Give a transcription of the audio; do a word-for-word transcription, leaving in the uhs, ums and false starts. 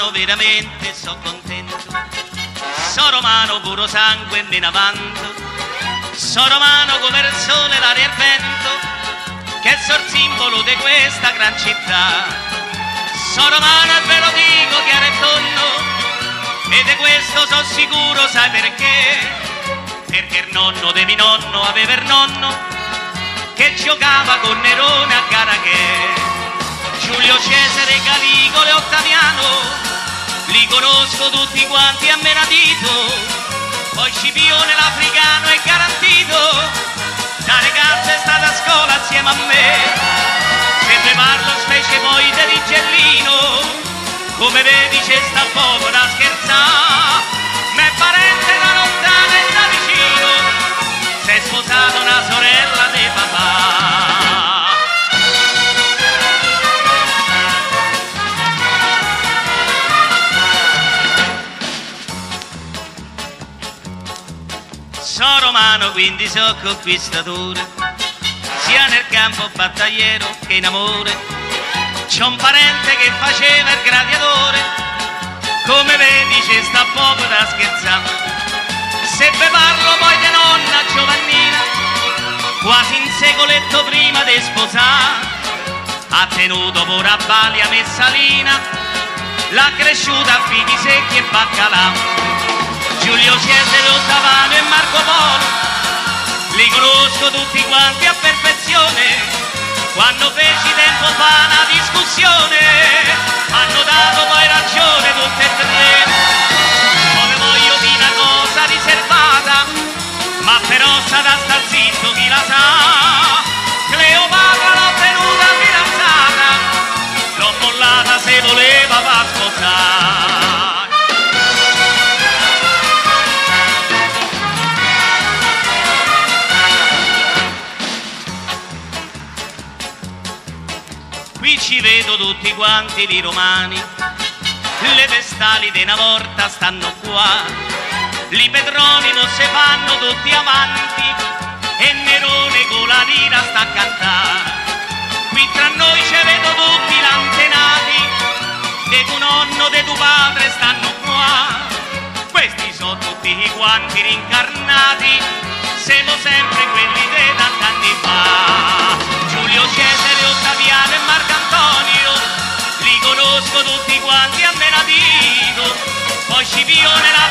romano, veramente so contento. So romano, puro sangue e me ne vanto. So romano come il sole, l'aria e il vento, che so il simbolo di questa gran città. So romano e ve lo dico chiaro e tondo, e di questo so sicuro, sai perché? Perché il nonno di mio nonno aveva il nonno che giocava con Nerone a Caraghe. Giulio Cesare, Caligula e Ottaviano li conosco tutti quanti a menadito. Poi Scipione l'africano è garantito, da ragazza è stata a scuola assieme a me. Se ne parlo specie poi di Rigellino, come vedi c'è sta poco da scherzare. M'è parente da lontano e da vicino, si è sposata una sorella di papà. So romano, quindi so conquistatore, sia nel campo battagliero che in amore. C'ho un parente che faceva il gladiatore, come vedi c'è sta poco da scherzare. Se ve parlo poi di nonna Giovannina, quasi un secoletto prima di sposare, ha tenuto pure a Balia Messalina, l'ha cresciuta a fichi secchi e baccalà. Giulio Cesare, Ottaviano e Marco Polo li conosco tutti quanti a perfezione. Quando feci tempo fa una discussione, hanno dato poi ragione tutte e tre. Come voglio dire una cosa riservata, ma però sta da star zitto chi la sa. Cleopatra l'ho tenuta fidanzata, l'ho mollata se voleva far sposare. Qui ci vedo tutti quanti i romani, le vestali di una volta stanno qua, li pedroni non se fanno tutti avanti e Nerone con la lira sta a cantare. Qui tra noi ci vedo tutti l'antenati, de tuo nonno, de tuo padre stanno qua. Questi sono tutti quanti rincarnati, siamo sempre quelli di tant'anni fa. Giulio Cesare, Ottaviano e Marcantonio li conosco tutti quanti a menadito. Poi Scipione la